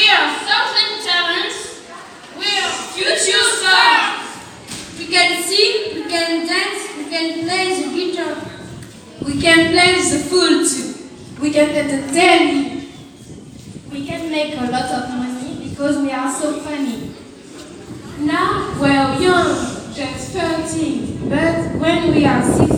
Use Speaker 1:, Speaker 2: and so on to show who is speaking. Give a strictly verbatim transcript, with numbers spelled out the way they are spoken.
Speaker 1: are thousand talents. We are future stars.
Speaker 2: We can sing, we can dance, we can play the guitar. We can play the flute too. We can entertain you.
Speaker 3: We can make a lot of money because we are so funny.
Speaker 2: Now we're young, just thirteen, but when we are sixteen,